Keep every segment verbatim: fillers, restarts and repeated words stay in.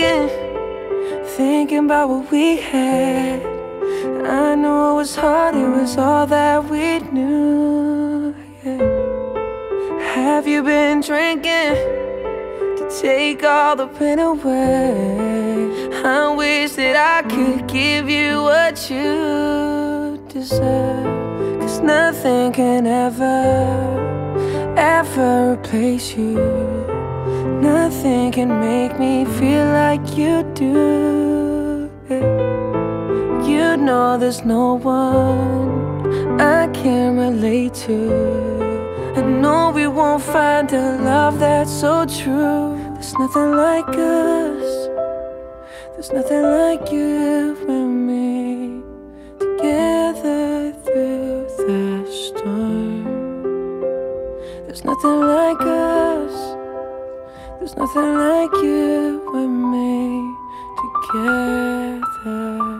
drinking, thinking about what we had. I know it was hard, it was all that we knew, yeah. Have you been drinking to take all the pain away? I wish that I could give you what you deserve, 'cause nothing can ever, ever replace you. Nothing can make me feel like you do, yeah. You know there's no one I can relate to. I know we won't find a love that's so true. There's nothing like us, there's nothing like you and me, together through the storm. There's nothing like us, there's nothing like you and me, together.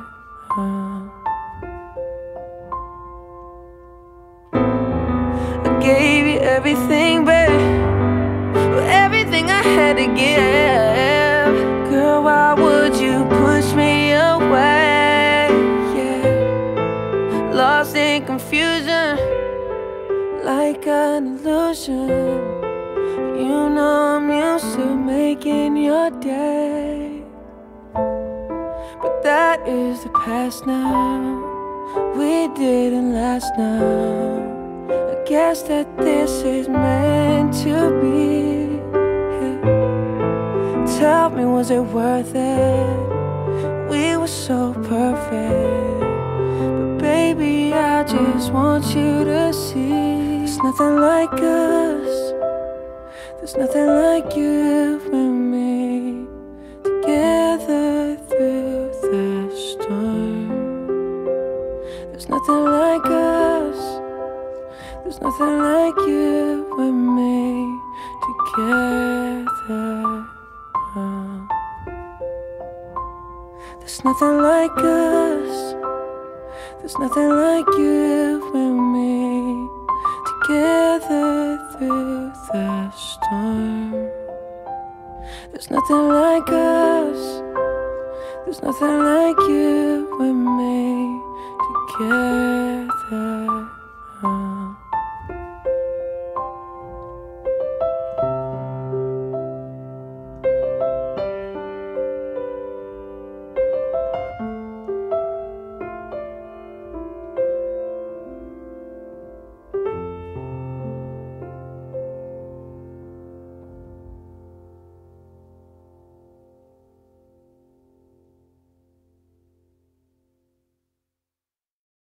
I gave you everything, babe, everything I had to give. Girl, why would you push me away? Yeah, lost in confusion, like an illusion. You know I'm used to making your day, but that is the past now. We didn't last now. I guess that this is meant to be, yeah. Tell me, was it worth it? We were so perfect, but baby, I just want you to see there's nothing like us, there's nothing like you and me, together through the storm. There's nothing like us, there's nothing like you and me, together. There's nothing like us, there's nothing like you and me, together through the storm. There's nothing like us, there's nothing like you and me, together.